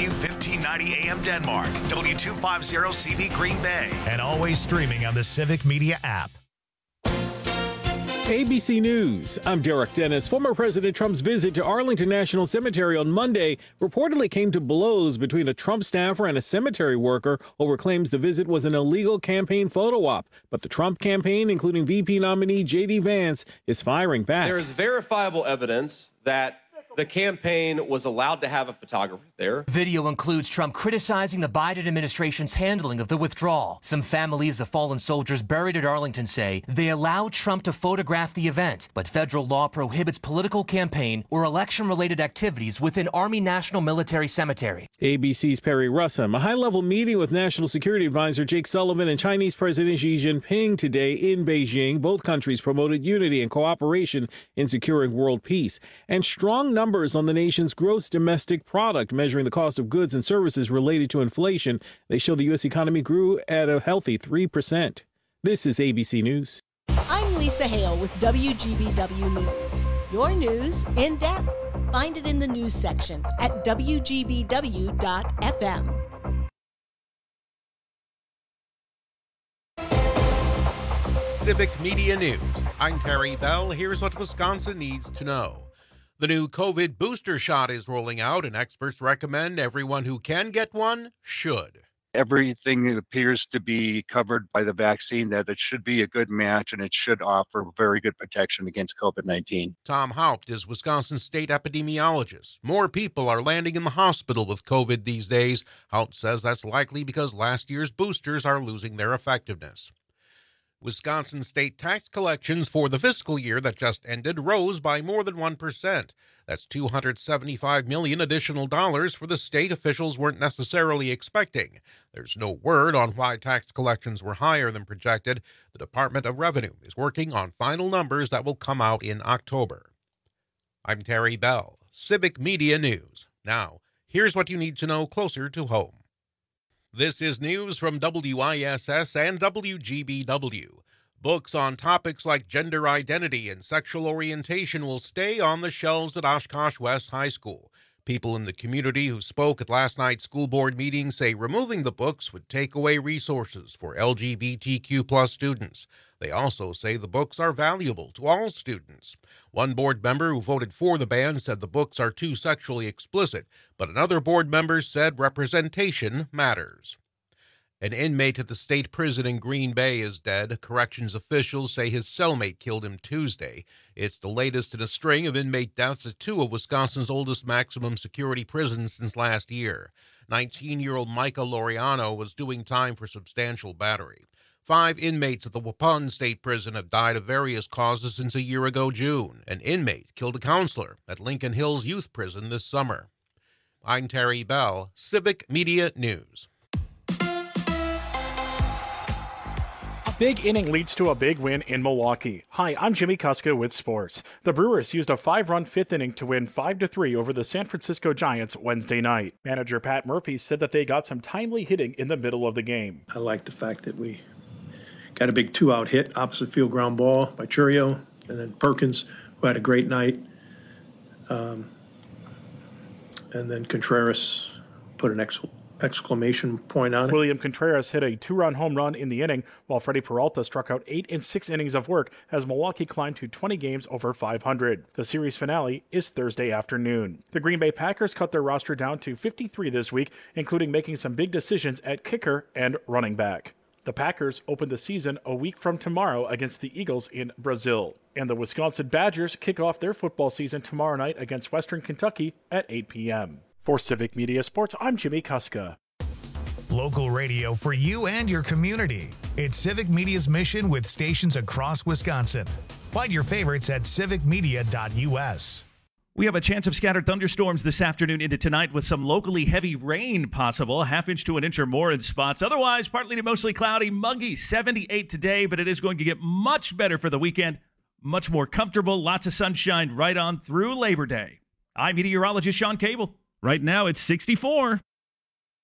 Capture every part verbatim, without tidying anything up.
W fifteen ninety A M Denmark, W two fifty C V Green Bay, and always streaming on the Civic Media app. A B C News. I'm Derek Dennis. Former President Trump's visit to Arlington National Cemetery on Monday reportedly came to blows between a Trump staffer and a cemetery worker over claims the visit was an illegal campaign photo op. But the Trump campaign, including V P nominee J D Vance, is firing back. There is verifiable evidence that the campaign was allowed to have a photographer there. Video includes Trump criticizing the Biden administration's handling of the withdrawal. Some families of fallen soldiers buried at Arlington say they allowed Trump to photograph the event, but federal law prohibits political campaign or election-related activities within Army National Military Cemetery. A B C's Perry Russum. A high-level meeting with National Security Advisor Jake Sullivan and Chinese President Xi Jinping today in Beijing. Both countries promoted unity and cooperation in securing world peace. And strong numbers on the nation's gross domestic product, measuring the cost of goods and services related to inflation. They show the U S economy grew at a healthy three percent. This is A B C News. I'm Lisa Hale with W G B W News. Your news in depth. Find it in the news section at W G B W dot F M. Civic Media News. I'm Terry Bell. Here's what Wisconsin needs to know. The new COVID booster shot is rolling out, and experts recommend everyone who can get one should. Everything appears to be covered by the vaccine, that it should be a good match and it should offer very good protection against COVID nineteen. Tom Haupt is Wisconsin's state epidemiologist. More people are landing in the hospital with COVID these days. Haupt says that's likely because last year's boosters are losing their effectiveness. Wisconsin state tax collections for the fiscal year that just ended rose by more than one percent. That's two hundred seventy-five million dollars additional dollars for the state officials weren't necessarily expecting. There's no word on why tax collections were higher than projected. The Department of Revenue is working on final numbers that will come out in October. I'm Terry Bell, Civic Media News. Now, here's what you need to know closer to home. This is news from W I S S and W G B W. Books on topics like gender identity and sexual orientation will stay on the shelves at Oshkosh West High School. People in the community who spoke at last night's school board meeting say removing the books would take away resources for L G B T Q plus students. They also say the books are valuable to all students. One board member who voted for the ban said the books are too sexually explicit, but another board member said representation matters. An inmate at the state prison in Green Bay is dead. Corrections officials say his cellmate killed him Tuesday. It's the latest in a string of inmate deaths at two of Wisconsin's oldest maximum security prisons since last year. nineteen-year-old Micah Laureano was doing time for substantial battery. Five inmates at the Waupun State Prison have died of various causes since a year ago June. An inmate killed a counselor at Lincoln Hills Youth Prison this summer. I'm Terry Bell, Civic Media News. A big inning leads to a big win in Milwaukee. Hi, I'm Jimmy Kuska with sports. The Brewers used a five-run fifth inning to win five to three over the San Francisco Giants Wednesday night. Manager Pat Murphy said that they got some timely hitting in the middle of the game. I like the fact that we got a big two-out hit, opposite field ground ball by Churio, and then Perkins, who had a great night. Um, and then Contreras put an ex- exclamation point on it. William Contreras hit a two-run home run in the inning, while Freddie Peralta struck out eight in six innings of work as Milwaukee climbed to twenty games over five hundred. The series finale is Thursday afternoon. The Green Bay Packers cut their roster down to fifty-three this week, including making some big decisions at kicker and running back. The Packers open the season a week from tomorrow against the Eagles in Brazil. And the Wisconsin Badgers kick off their football season tomorrow night against Western Kentucky at eight p.m. For Civic Media Sports, I'm Jimmy Kuska. Local radio for you and your community. It's Civic Media's mission with stations across Wisconsin. Find your favorites at civic media dot U S. We have a chance of scattered thunderstorms this afternoon into tonight with some locally heavy rain possible, a half inch to an inch or more in spots. Otherwise, partly to mostly cloudy, muggy, seventy-eight today, but it is going to get much better for the weekend. Much more comfortable, lots of sunshine right on through Labor Day. I'm meteorologist Sean Cable. Right now, it's sixty-four.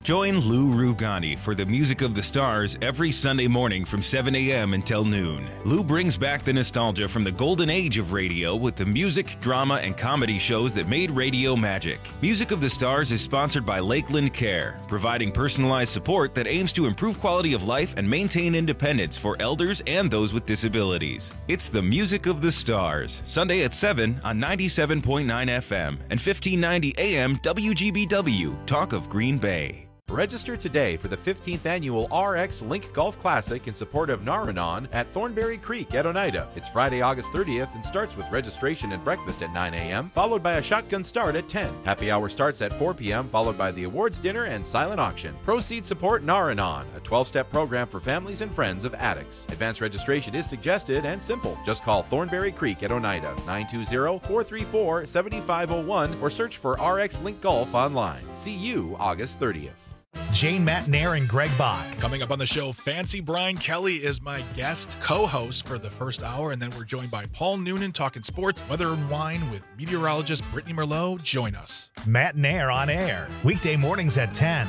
Join Lou Rugani for the Music of the Stars every Sunday morning from seven a.m. until noon. Lou brings back the nostalgia from the golden age of radio with the music, drama, and comedy shows that made radio magic. Music of the Stars is sponsored by Lakeland Care, providing personalized support that aims to improve quality of life and maintain independence for elders and those with disabilities. It's the Music of the Stars, Sunday at seven on ninety-seven point nine F M and fifteen ninety A M W G B W, Talk of Green Bay. Register today for the fifteenth Annual R X Link Golf Classic in support of Naranon at Thornberry Creek at Oneida. It's Friday, August thirtieth and starts with registration and breakfast at nine a.m., followed by a shotgun start at ten. Happy hour starts at four p.m., followed by the awards dinner and silent auction. Proceeds support Naranon, a twelve-step program for families and friends of addicts. Advanced registration is suggested and simple. Just call Thornberry Creek at Oneida, nine two zero, four three four, seven five zero one, or search for R X Link Golf online. See you August thirtieth. Jane Matnair and Greg Bach. Coming up on the show, Fancy Brian Kelly is my guest co-host for the first hour, and then we're joined by Paul Noonan talking sports, weather and wine with meteorologist Brittany Merlot. Join us. Matnair on air, weekday mornings at ten.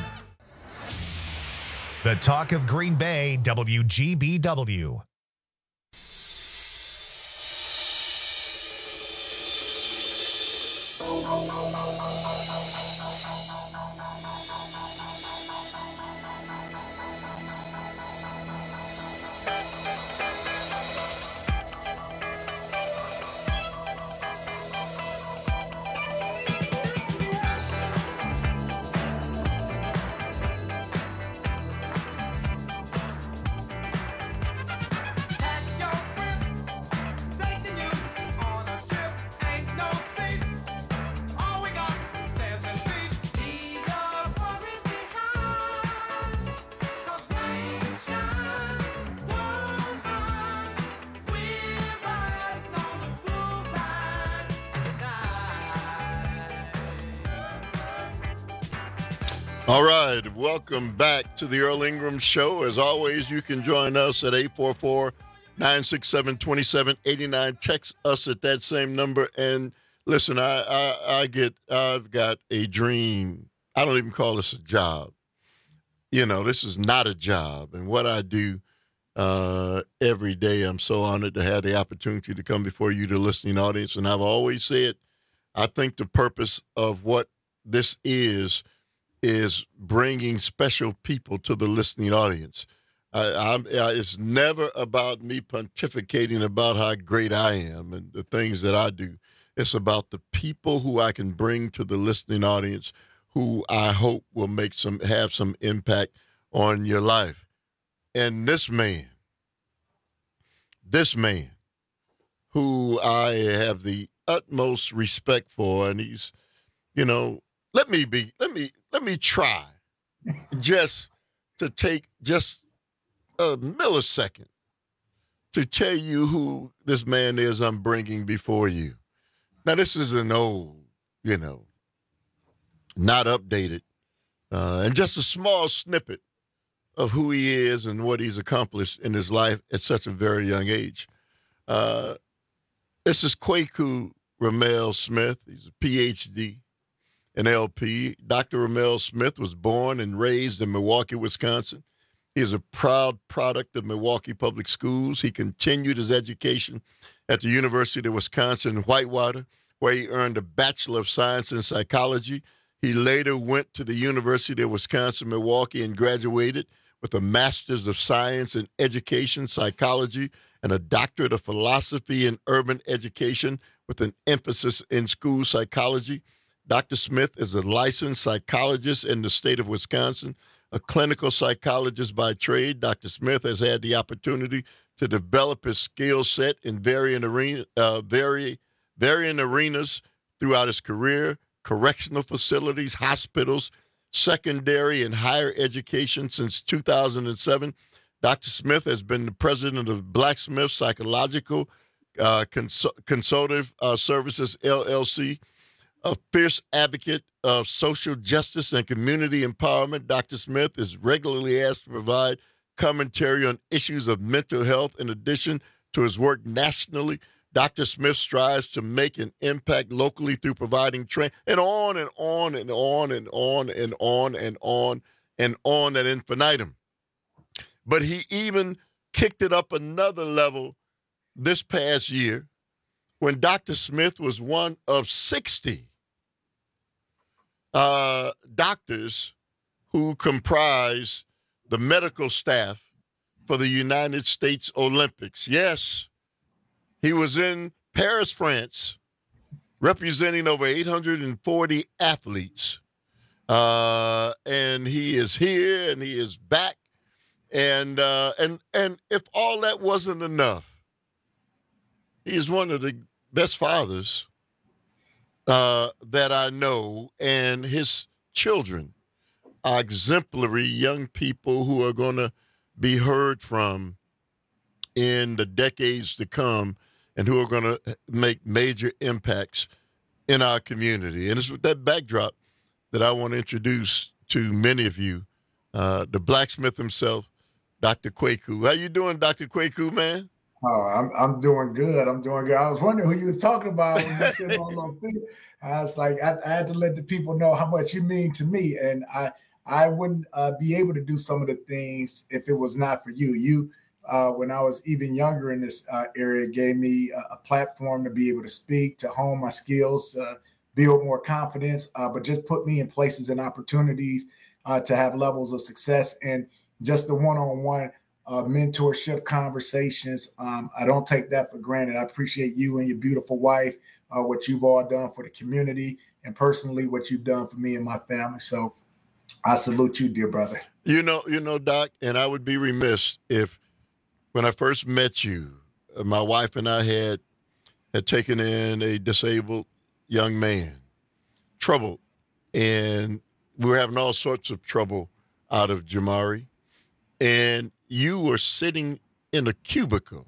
The Talk of Green Bay, W G B W. All right, welcome back to the Earl Ingram Show. As always, you can join us at eight four four, nine six seven, two seven eight nine. Text us at that same number. And listen, I, I, I get, I've got a dream. I don't even call this a job. You know, this is not a job. And what I do uh, every day, I'm so honored to have the opportunity to come before you, the listening audience. And I've always said, I think the purpose of what this is, is bringing special people to the listening audience. I, I'm, I, it's never about me pontificating about how great I am and the things that I do. It's about the people who I can bring to the listening audience who I hope will make some have some impact on your life. And this man, this man, who I have the utmost respect for, and he's, you know, let me be, let me, let me try just to take just a millisecond to tell you who this man is I'm bringing before you. Now, this is an old, you know, not updated, uh, and just a small snippet of who he is and what he's accomplished in his life at such a very young age. Uh, this is Kwaku Ramel Smith. He's a P H D. An L P. Doctor Ramel Smith was born and raised in Milwaukee, Wisconsin. He is a proud product of Milwaukee Public Schools. He continued his education at the University of Wisconsin-Whitewater, where he earned a Bachelor of Science in Psychology. He later went to the University of Wisconsin-Milwaukee and graduated with a Master's of Science in Education, Psychology, and a Doctorate of Philosophy in Urban Education with an emphasis in school psychology. Doctor Smith is a licensed psychologist in the state of Wisconsin, a clinical psychologist by trade. Doctor Smith has had the opportunity to develop his skill set in varying, arena, uh, vary, varying arenas throughout his career, correctional facilities, hospitals, secondary and higher education since two thousand seven. Doctor Smith has been the president of Blacksmith Psychological uh, Cons- Consultative uh, Services, L L C, a fierce advocate of social justice and community empowerment. Doctor Smith is regularly asked to provide commentary on issues of mental health in addition to his work nationally. Doctor Smith strives to make an impact locally through providing training, and on and on and on and on and on and on and on ad infinitum. But he even kicked it up another level this past year when Doctor Smith was one of sixty uh, doctors who comprise the medical staff for the United States Olympics. Yes, he was in Paris, France, representing over eight hundred forty athletes. Uh, and he is here and he is back. And uh, and and if all that wasn't enough, he is one of the best fathers uh, that I know, and his children are exemplary young people who are going to be heard from in the decades to come and who are going to make major impacts in our community. And it's with that backdrop that I want to introduce to many of you uh, the blacksmith himself, Doctor Kwaku. How you doing, Doctor Kwaku, man? Oh, I'm I'm doing good. I'm doing good. I was wondering who you was talking about when you said all those things. I was like, I, I had to let the people know how much you mean to me, and I I wouldn't uh, be able to do some of the things if it was not for you. You, uh, when I was even younger in this uh, area, gave me a, a platform to be able to speak, to hone my skills, to build more confidence, uh, but just put me in places and opportunities uh, to have levels of success and just the one-on-one uh, mentorship conversations. Um, I don't take that for granted. I appreciate you and your beautiful wife, uh, what you've all done for the community, and personally what you've done for me and my family. So I salute you, dear brother. You know, you know, Doc, and I would be remiss if when I first met you, uh, my wife and I had had taken in a disabled young man, troubled, and we were having all sorts of trouble out of Jamari. And you were sitting in a cubicle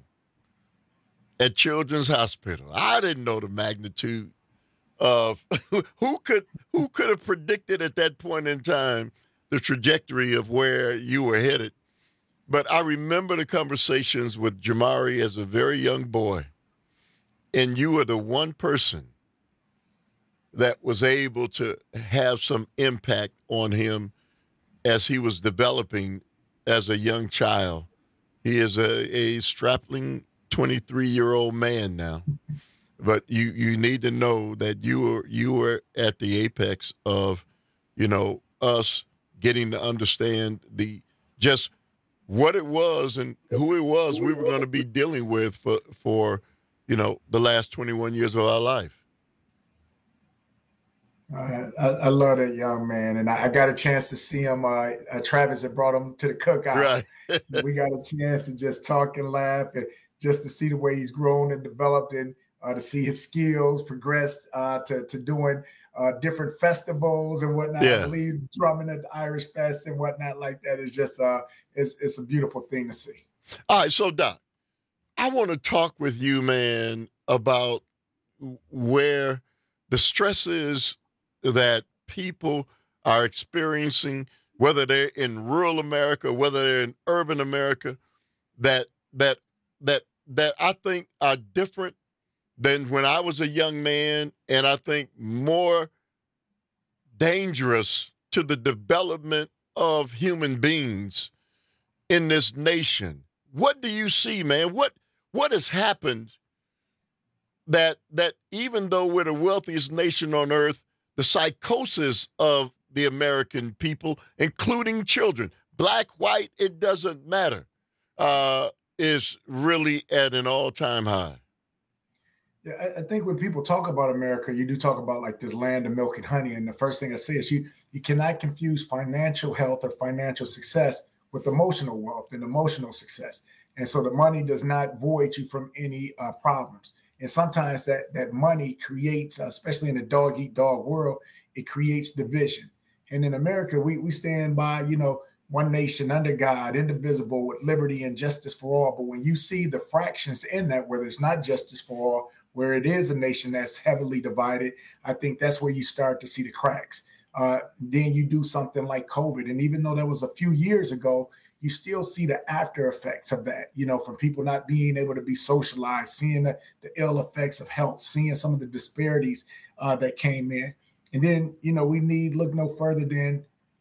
at Children's Hospital. I didn't know the magnitude of who could who could have predicted at that point in time the trajectory of where you were headed. But I remember the conversations with Jamari as a very young boy, and you were the one person that was able to have some impact on him as he was developing as a young child. He is a, a strapping twenty-three-year-old man now. But you you need to know that you were you were at the apex of, you know, us getting to understand the just what it was and who it was we were going to be dealing with for for, you know, the last twenty-one years of our life. Uh, I, I love that young man, and I, I got a chance to see him. Uh, uh, Travis had brought him to the cookout. Right. We got a chance to just talk and laugh, and just to see the way he's grown and developed, and uh, to see his skills progressed uh, to to doing uh, different festivals and whatnot. Yeah. I believe drumming at the Irish Fest and whatnot like that is just uh, it's it's a beautiful thing to see. All right, so Doc, I want to talk with you, man, about where the stress is that people are experiencing, whether they're in rural America, whether they're in urban America, that that that that I think are different than when I was a young man, and I think more dangerous to the development of human beings in this nation. What do you see, man? What what has happened that that even though we're the wealthiest nation on earth, the psychosis of the American people, including children, black, white, it doesn't matter, uh, is really at an all-time high? Yeah, I, I think when people talk about America, you do talk about like this land of milk and honey. And the first thing I say is you you cannot confuse financial health or financial success with emotional wealth and emotional success. And so the money does not void you from any uh, problems. And sometimes that that money creates, uh, especially in the dog eat dog world, it creates division. And in America, we we stand by, you know, one nation under God, indivisible, with liberty and justice for all. But when you see the fractions in that, where there's not justice for all, where it is a nation that's heavily divided, I think that's where you start to see the cracks. Uh, then you do something like COVID. And even though that was a few years ago, you still see the after effects of that, you know, from people not being able to be socialized, seeing the, the ill effects of health, seeing some of the disparities uh, that came in. And then, you know, we need look no further than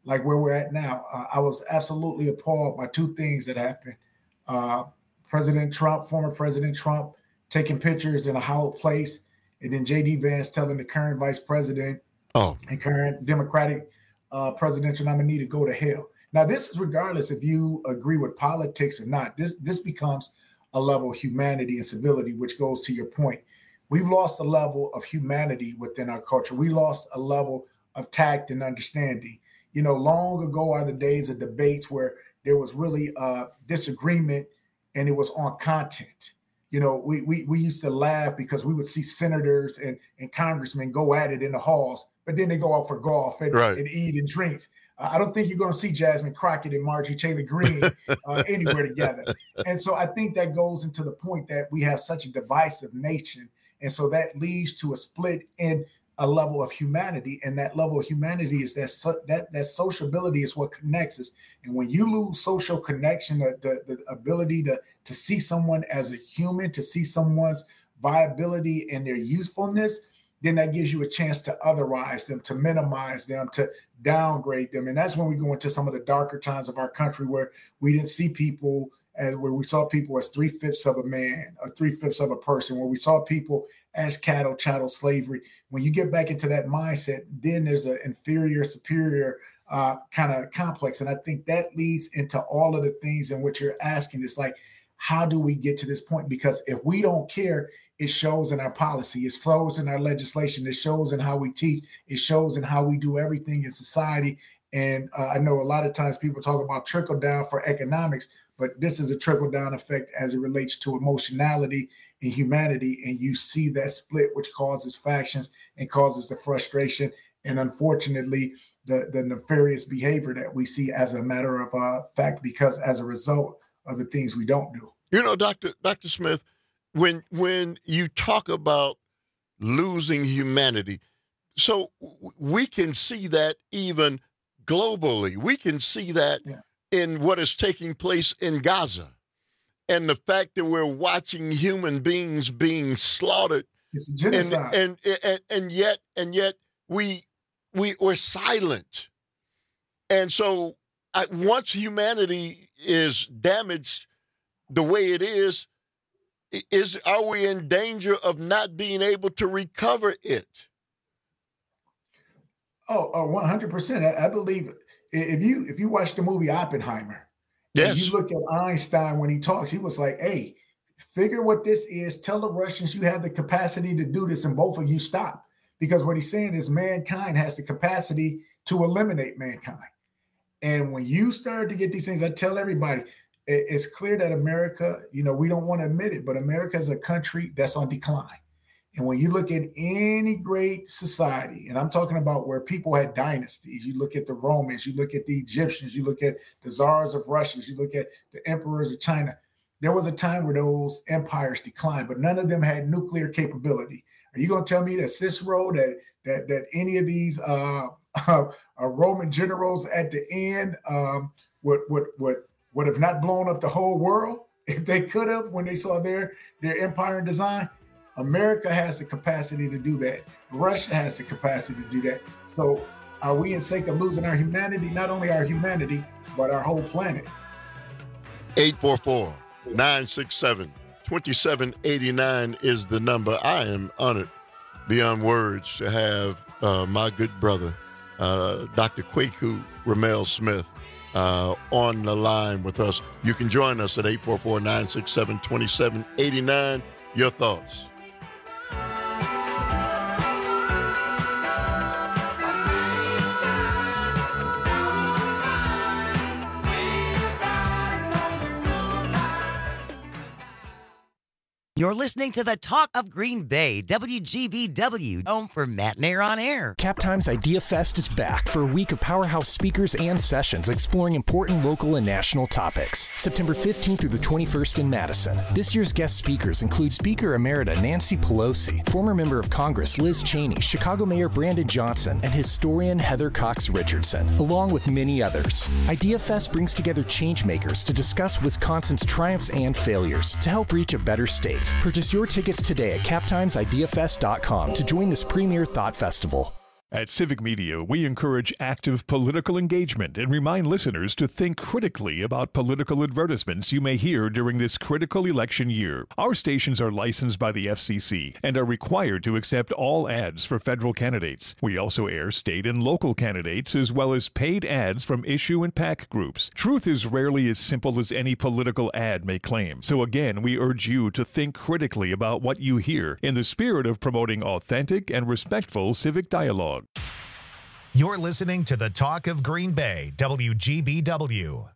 like where we're at now. Uh, I was absolutely appalled by two things that happened. Uh, President Trump, former President Trump, taking pictures in a hollow place, and then J D Vance telling the current vice president oh. and current Democratic uh, presidential nominee to go to hell. Now, this is regardless if you agree with politics or not. This, this becomes a level of humanity and civility, which goes to your point. We've lost a level of humanity within our culture. We lost a level of tact and understanding. You know, long ago are the days of debates where there was really uh, disagreement and it was on content. You know, we, we we used to laugh because we would see senators and, and congressmen go at it in the halls, but then they go out for golf and, right. and eat and drinks. Uh, I don't think you're going to see Jasmine Crockett and Marjorie Taylor Greene uh, anywhere together. And so I think that goes into the point that we have such a divisive nation. And so that leads to a split in a level of humanity. And that level of humanity is that so, that, that sociability is what connects us. And when you lose social connection, the, the, the ability to, to see someone as a human, to see someone's viability and their usefulness, then that gives you a chance to otherize them, to minimize them, to downgrade them. And that's when we go into some of the darker times of our country where we didn't see people as where we saw people as three-fifths of a man or three-fifths of a person, where we saw people as cattle, chattel slavery. When you get back into that mindset, then there's an inferior, superior uh, kind of complex. And I think that leads into all of the things in which you're asking. It's like, how do we get to this point? Because if we don't care, it shows in our policy, it shows in our legislation, it shows in how we teach, it shows in how we do everything in society. And uh, I know a lot of times people talk about trickle down for economics, but this is a trickle down effect as it relates to emotionality and humanity. And you see that split, which causes factions and causes the frustration. And unfortunately, the, the nefarious behavior that we see as a matter of uh, fact, because as a result of the things we don't do. You know, Doctor Doctor Smith, when when you talk about losing humanity, so we can see that even globally. We can see that yeah. in what is taking place in Gaza. And the fact that we're watching human beings being slaughtered. It's a genocide. And, and, and, and yet, and yet we, we were silent. And so I, once humanity is damaged the way it is, is are we in danger of not being able to recover it? Oh, oh one hundred percent. I, I believe if you if you watch the movie Oppenheimer, yes. and you look at Einstein when he talks, he was like, hey, figure what this is. Tell the Russians you have the capacity to do this, and both of you stop. Because what he's saying is mankind has the capacity to eliminate mankind. And when you start to get these things, I tell everybody, it, it's clear that America, you know, we don't want to admit it, but America is a country that's on decline. And when you look at any great society, and I'm talking about where people had dynasties, you look at the Romans, you look at the Egyptians, you look at the czars of Russia, you look at the emperors of China. There was a time where those empires declined, but none of them had nuclear capability. Are you going to tell me that Cicero, that that that any of these uh, uh, uh, Roman generals at the end um, would would would would have not blown up the whole world if they could have when they saw their their empire and design? America has the capacity to do that. Russia has the capacity to do that. So are we in sake of losing our humanity? Not only our humanity, but our whole planet. eight four four, nine six seven, two seven eight nine is the number. I am honored beyond words to have uh, my good brother, uh, Doctor Kwaku Ramel Smith, uh, on the line with us. You can join us at eight four four, nine six seven, two seven eight nine. Your thoughts? You're listening to the Talk of Green Bay, W G B W, home for Matt Nair on Air. Cap Times Idea Fest is back for a week of powerhouse speakers and sessions exploring important local and national topics. September fifteenth through the twenty-first in Madison. This year's guest speakers include Speaker Emerita Nancy Pelosi, former member of Congress Liz Cheney, Chicago Mayor Brandon Johnson, and historian Heather Cox Richardson, along with many others. Idea Fest brings together changemakers to discuss Wisconsin's triumphs and failures to help reach a better state. Purchase your tickets today at cap times idea fest dot com to join this premier thought festival. At Civic Media, we encourage active political engagement and remind listeners to think critically about political advertisements you may hear during this critical election year. Our stations are licensed by the F C C and are required to accept all ads for federal candidates. We also air state and local candidates as well as paid ads from issue and PAC groups. Truth is rarely as simple as any political ad may claim. So again, we urge you to think critically about what you hear in the spirit of promoting authentic and respectful civic dialogue. You're listening to the Talk of Green Bay, W G B W.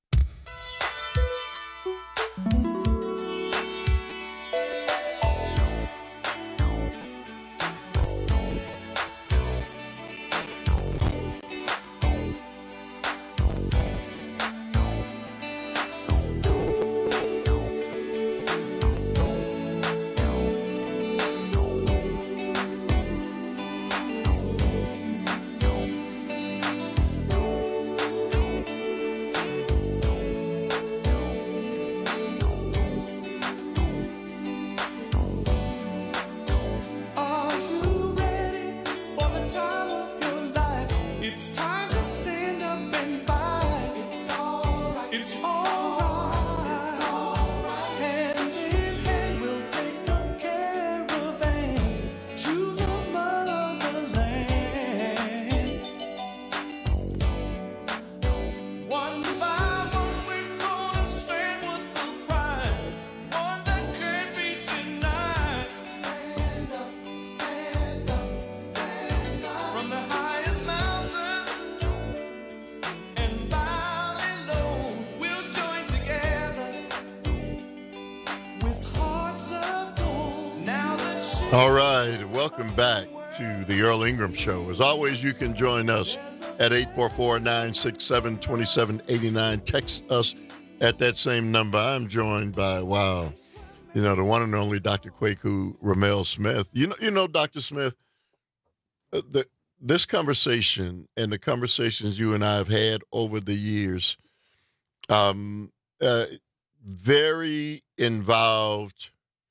All right, welcome back to the Earl Ingram Show. As always, you can join us at eight four four, nine six seven, two seven eight nine. Text us at that same number. I'm joined by, wow, you know, the one and only Doctor Kwaku Ramel Smith. You know, you know, Doctor Smith, the, this conversation and the conversations you and I have had over the years, um, uh, very involved,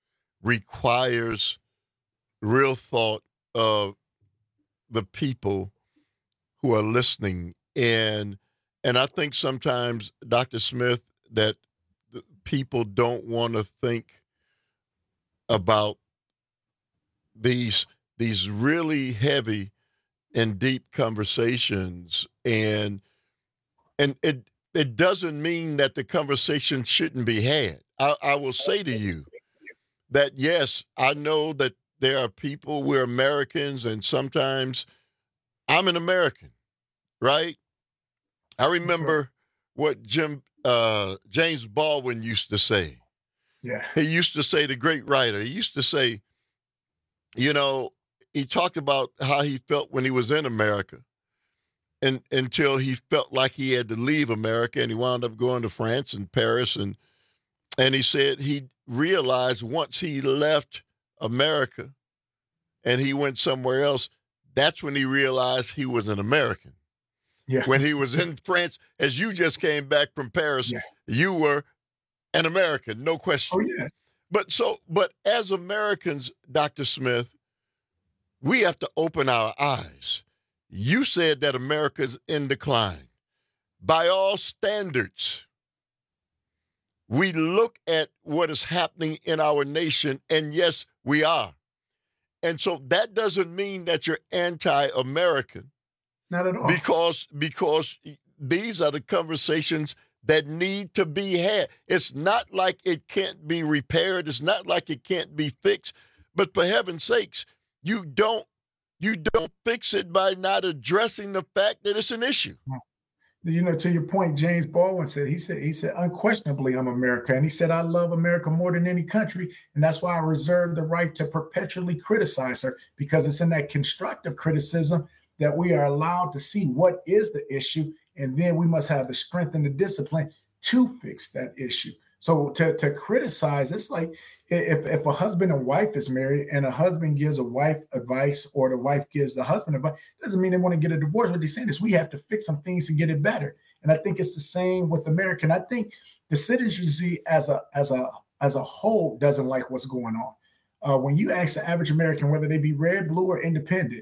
requires real thought of the people who are listening. And and I think sometimes, Doctor Smith, that people don't want to think about these these really heavy and deep conversations. And and it it doesn't mean that the conversation shouldn't be had. I, I will say to you that, yes, I know that there are people, we're Americans, and sometimes I'm an American, right? I remember what Jim uh, James Baldwin used to say. Yeah. He used to say, the great writer, he used to say, you know, he talked about how he felt when he was in America and until he felt like he had to leave America, and he wound up going to France and Paris. And, and he said he realized once he left America and he went somewhere else, that's when he realized he was an American. Yeah. When he was in France, as you just came back from Paris, yeah. you were an American, no question. Oh, yeah. But so, but as Americans, Doctor Smith, we have to open our eyes. You said that America's in decline. By all standards, we look at what is happening in our nation, and yes, we are. And so that doesn't mean that you're anti-American. Not at all. Because, because these are the conversations that need to be had. It's not like it can't be repaired. It's not like it can't be fixed. But for heaven's sakes, you don't you don't fix it by not addressing the fact that it's an issue. You know, to your point, James Baldwin said, he said, he said, unquestionably, I'm America. And he said, I love America more than any country. And that's why I reserve the right to perpetually criticize her, because it's in that constructive criticism that we are allowed to see what is the issue. And then we must have the strength and the discipline to fix that issue. So to, to criticize, it's like if, if a husband and wife is married and a husband gives a wife advice or the wife gives the husband advice, doesn't mean they want to get a divorce. What they're saying is we have to fix some things to get it better. And I think it's the same with America. And I think the citizenry as a as a as a whole doesn't like what's going on. Uh, when you ask the average American whether they be red, blue, or independent,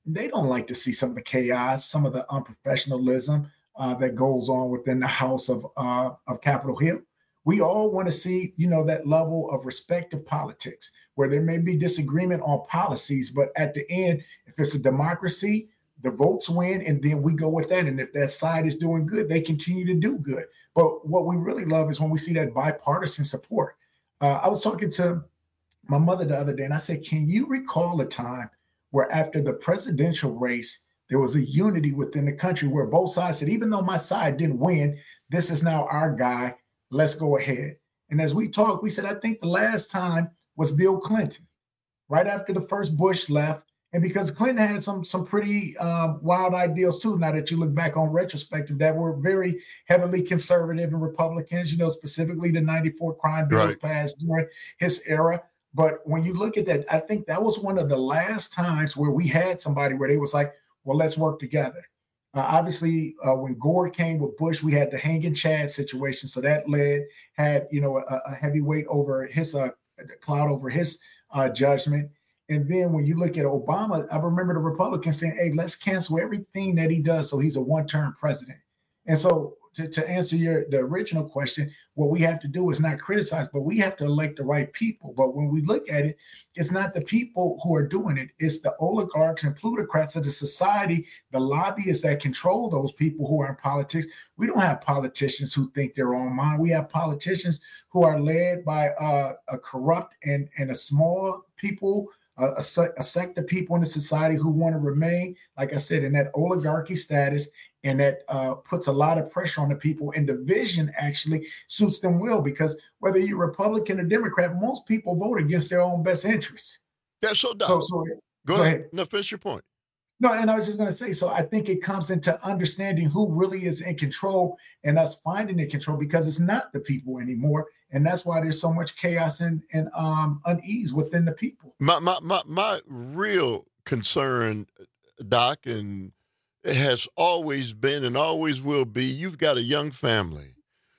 they don't like to see some of the chaos, some of the unprofessionalism uh, that goes on within the house of uh, of Capitol Hill. We all want to see, you know, that level of respect of politics, where there may be disagreement on policies, but at the end, if it's a democracy, the votes win, and then we go with that. And if that side is doing good, they continue to do good. But what we really love is when we see that bipartisan support. Uh, I was talking to my mother the other day, and I said, can you recall a time where after the presidential race, there was a unity within the country where both sides said, even though my side didn't win, this is now our guy. Let's go ahead. And as we talked, we said, I think the last time was Bill Clinton, right after the first Bush left. And because Clinton had some some pretty uh, wild ideals too, now that you look back on retrospective, that were very heavily conservative and Republicans, you know, specifically the ninety-four crime bills right. passed during his era. But when you look at that, I think that was one of the last times where we had somebody where they was like, well, let's work together. Uh, obviously, uh, when Gore came with Bush, we had the hanging Chad situation. So that led, had, you know, a, a heavy weight over his, uh, cloud over his uh, judgment. And then when you look at Obama, I remember the Republicans saying, hey, let's cancel everything that he does so he's a one-term president. And so to, to answer your the original question, what we have to do is not criticize, but we have to elect the right people. But when we look at it, it's not the people who are doing it. It's the oligarchs and plutocrats of the society, the lobbyists that control those people who are in politics. We don't have politicians who think they're on mind. We have politicians who are led by uh, a corrupt and, and a small people, a, a, se- a sect of people in the society who want to remain, like I said, in that oligarchy status. And that uh, puts a lot of pressure on the people. And division actually suits them well, because whether you're Republican or Democrat, most people vote against their own best interests. Yeah, so, so, so go, go ahead. ahead. No, finish your point. No, and I was just going to say, so I think it comes into understanding who really is in control and us finding in control, because it's not the people anymore. And that's why there's so much chaos and, and um, unease within the people. My, my, my, my real concern, Doc, and it has always been and always will be, you've got a young family.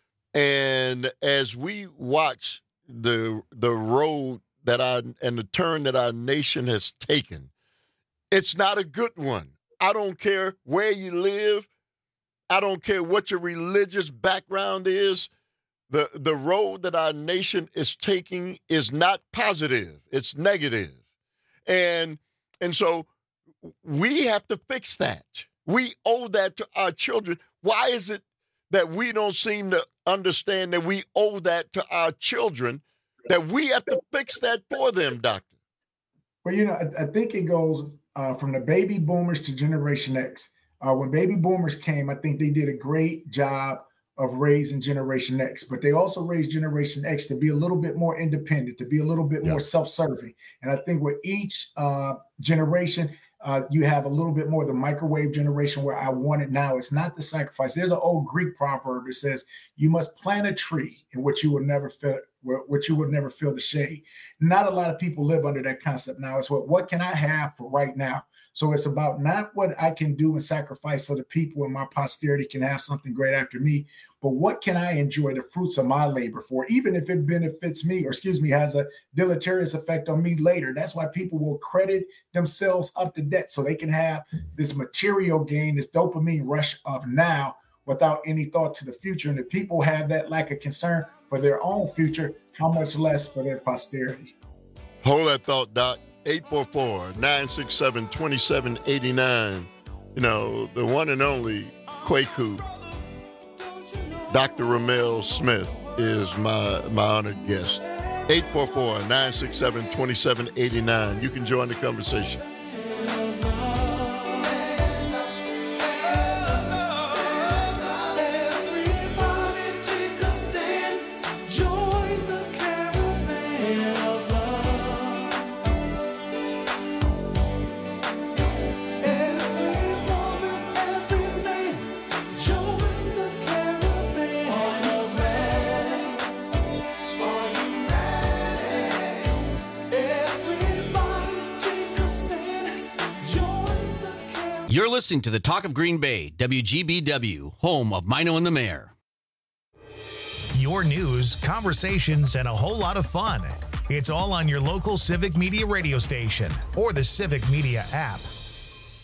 And as we watch the the road that our and the turn that our nation has taken, it's not a good one. I don't care where you live. I don't care what your religious background is. The, the road that our nation is taking is not positive. It's negative. And, and so we have to fix that. We owe that to our children. Why is it that we don't seem to understand that we owe that to our children, that we have to fix that for them, Doctor? Well, you know, I, I think it goes uh, from the baby boomers to Generation X. Uh, when baby boomers came, I think they did a great job of raising Generation X, but they also raised Generation X to be a little bit more independent, to be a little bit yeah. more self-serving. And I think with each uh, generation, Uh, you have a little bit more the microwave generation where I want it now. It's not the sacrifice. There's an old Greek proverb that says you must plant a tree in which you will never feel, which you would never feel the shade. Not a lot of people live under that concept now. It's what, what can I have for right now? So it's about not what I can do and sacrifice so the people in my posterity can have something great after me, but what can I enjoy the fruits of my labor for, even if it benefits me, or excuse me, has a deleterious effect on me later. That's why people will credit themselves up to debt so they can have this material gain, this dopamine rush of now without any thought to the future. And if people have that lack of concern for their own future, how much less for their posterity? Hold that thought, Doc. eight four four, nine six seven, two seven eight nine. You know, the one and only Kwaku, Doctor Ramel Smith is my, my honored guest. eight four four, nine six seven, two seven eight nine. You can join the conversation. You're listening to the Talk of Green Bay, W G B W, home of Mino and the Mayor. Your news, conversations, and a whole lot of fun. It's all on your local Civic Media radio station or the Civic Media app.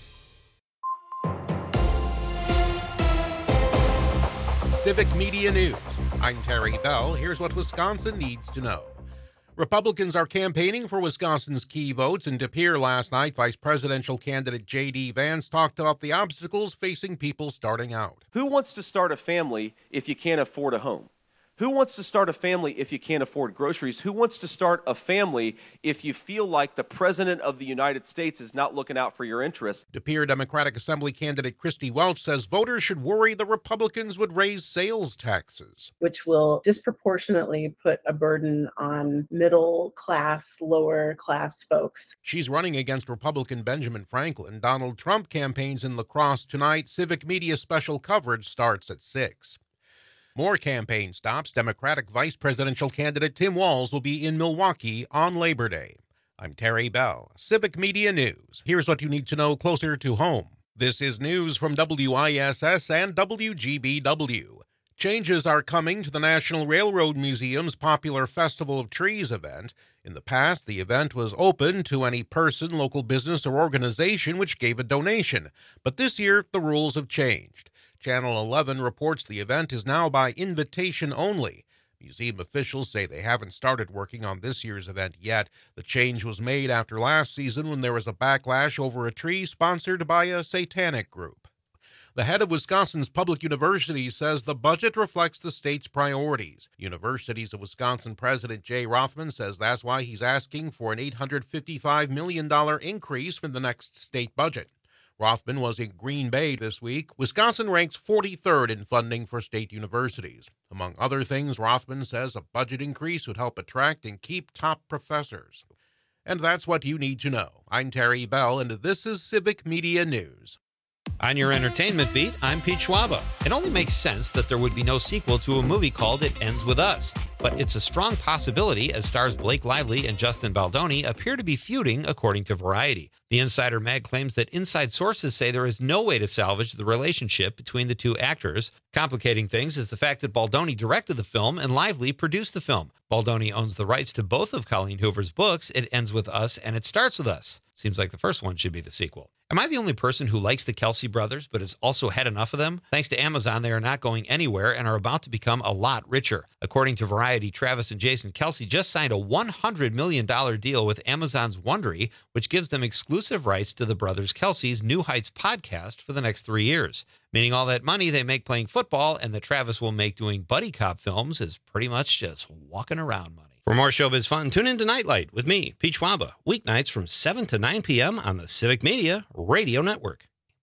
Civic Media News. I'm Terry Bell. Here's what Wisconsin needs to know. Republicans are campaigning for Wisconsin's key votes. In De Pere last night, Vice Presidential candidate J D. Vance talked about the obstacles facing people starting out. Who wants to start a family if you can't afford a home? Who wants to start a family if you can't afford groceries? Who wants to start a family if you feel like the President of the United States is not looking out for your interests? De Pere Democratic Assembly candidate Christy Welch says voters should worry the Republicans would raise sales taxes, which will disproportionately put a burden on middle class, lower class folks. She's running against Republican Benjamin Franklin. Donald Trump campaigns in La Crosse tonight. Civic Media special coverage starts at six. More campaign stops. Democratic Vice Presidential candidate Tim Walz will be in Milwaukee on Labor Day. I'm Terry Bell, Civic Media News. Here's what you need to know closer to home. This is news from W I S S and W G B W. Changes are coming to the National Railroad Museum's popular Festival of Trees event. In the past, the event was open to any person, local business, or organization which gave a donation. But this year, the rules have changed. Channel eleven reports the event is now by invitation only. Museum officials say they haven't started working on this year's event yet. The change was made after last season when there was a backlash over a tree sponsored by a satanic group. The head of Wisconsin's public universities says the budget reflects the state's priorities. Universities of Wisconsin President Jay Rothman says that's why he's asking for an eight hundred fifty-five million dollars increase for the next state budget. Rothman was in Green Bay this week. Wisconsin ranks forty-third in funding for state universities. Among other things, Rothman says a budget increase would help attract and keep top professors. And that's what you need to know. I'm Terry Bell, and this is Civic Media News. On your entertainment beat, I'm Pete Schwaba. It only makes sense that there would be no sequel to a movie called It Ends With Us. But it's a strong possibility as stars Blake Lively and Justin Baldoni appear to be feuding, according to Variety. The Insider Mag claims that inside sources say there is no way to salvage the relationship between the two actors. Complicating things is the fact that Baldoni directed the film and Lively produced the film. Baldoni owns the rights to both of Colleen Hoover's books, It Ends With Us and It Starts With Us. Seems like the first one should be the sequel. Am I the only person who likes the Kelsey brothers but has also had enough of them? Thanks to Amazon, they are not going anywhere and are about to become a lot richer. According to Variety, Travis and Jason Kelsey just signed a one hundred million dollars deal with Amazon's Wondery, which gives them exclusive rights to the brothers Kelsey's New Heights podcast for the next three years. Meaning all that money they make playing football and that Travis will make doing buddy cop films is pretty much just walking around money. For more showbiz fun, tune in to Nightlight with me, Pete Schwaba, weeknights from seven to nine p.m. on the Civic Media Radio Network.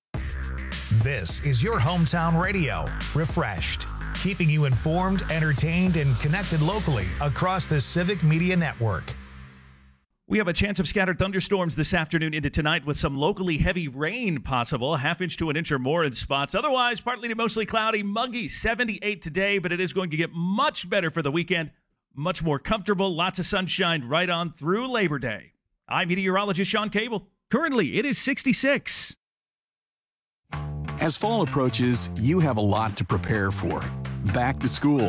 This is your hometown radio, refreshed, keeping you informed, entertained, and connected locally across the Civic Media Network. We have a chance of scattered thunderstorms this afternoon into tonight with some locally heavy rain possible, a half inch to an inch or more in spots. Otherwise, partly to mostly cloudy, muggy, seventy-eight today, but it is going to get much better for the weekend. Much more comfortable, lots of sunshine right on through Labor Day. I'm meteorologist Sean Cable. Currently, it is sixty-six. As fall approaches, you have a lot to prepare for. Back to school,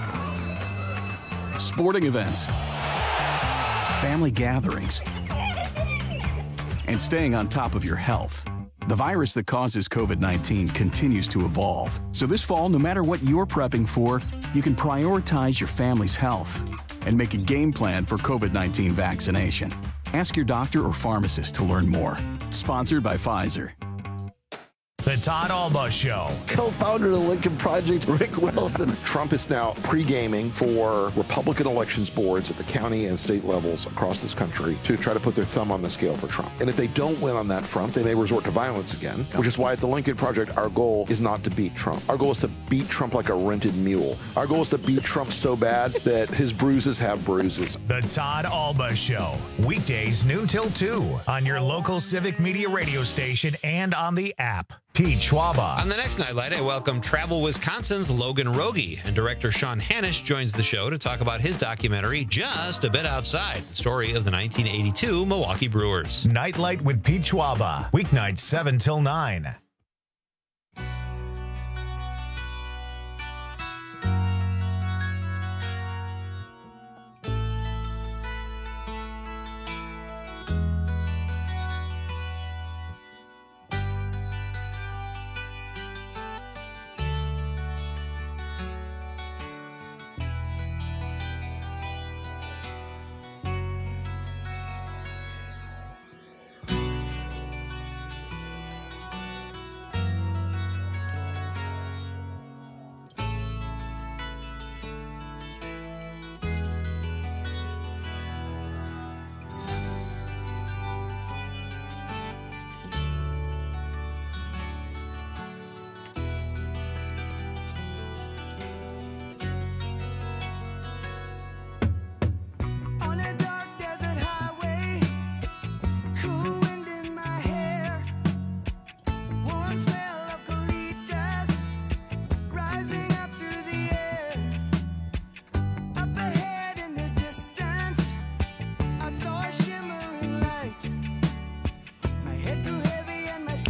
sporting events, family gatherings, and staying on top of your health. The virus that causes COVID nineteen continues to evolve. So this fall, no matter what you're prepping for, you can prioritize your family's health and make a game plan for COVID nineteen vaccination. Ask your doctor or pharmacist to learn more. Sponsored by Pfizer. The Todd Alba Show. Co-founder of the Lincoln Project, Rick Wilson. Trump is now pre-gaming for Republican elections boards at the county and state levels across this country to try to put their thumb on the scale for Trump. And if they don't win on that front, they may resort to violence again, which is why at the Lincoln Project, our goal is not to beat Trump. Our goal is to beat Trump like a rented mule. Our goal is to beat Trump so bad that his bruises have bruises. The Todd Alba Show. Weekdays noon till two on your local Civic Media radio station and on the app. Pete Schwaba. On the next Nightlight, I welcome Travel Wisconsin's Logan Rogie, and director Sean Hannish joins the show to talk about his documentary, Just a Bit Outside, the story of the nineteen eighty-two Milwaukee Brewers. Nightlight with Pete Schwaba, weeknights seven till nine.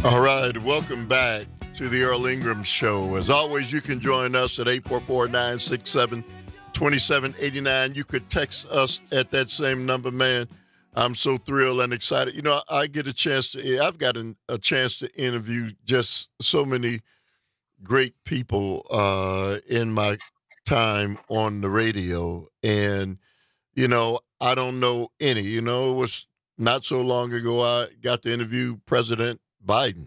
All right, welcome back to the Earl Ingram Show. As always, you can join us at eight four four, nine six seven, two seven eight nine. You could text us at that same number, man. I'm so thrilled and excited. You know, I get a chance to, I've gotten a chance to interview just so many great people uh, in my time on the radio. And, you know, I don't know any. You know, it was not so long ago I got to interview President Biden.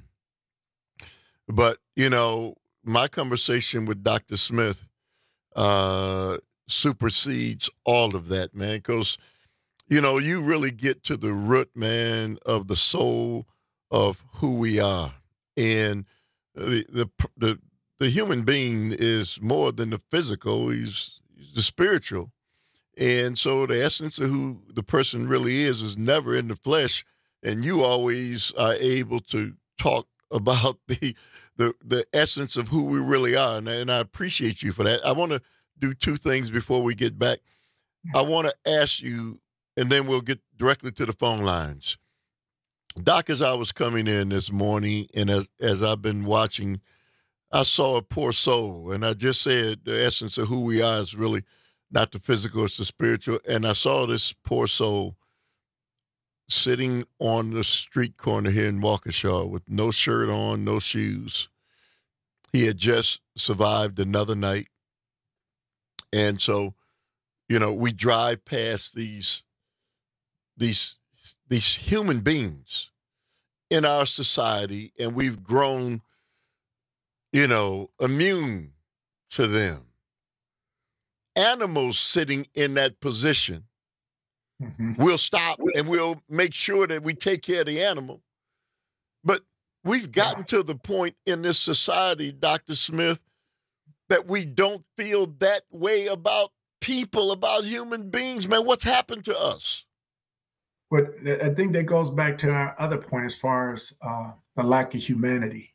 But, you know, my conversation with Doctor Smith uh, supersedes all of that, man, because, you know, you really get to the root, man, of the soul of who we are. And the the the, the human being is more than the physical. He's, he's the spiritual. And so the essence of who the person really is is never in the flesh. And you always are able to talk about the the the essence of who we really are. And, and I appreciate you for that. I want to do two things before we get back. I want to ask you, and then we'll get directly to the phone lines. Doc, as I was coming in this morning, and as, as I've been watching, I saw a poor soul. And I just said the essence of who we are is really not the physical, it's the spiritual. And I saw this poor soul sitting on the street corner here in Waukesha with no shirt on, no shoes. He had just survived another night. And so, you know, we drive past these these these human beings in our society, and we've grown, you know, immune to them. Animals sitting in that position, mm-hmm. we'll stop and we'll make sure that we take care of the animal. But we've gotten to the point in this society, Doctor Smith, that we don't feel that way about people, about human beings. Man, what's happened to us? But I think that goes back to our other point as far as uh, the lack of humanity.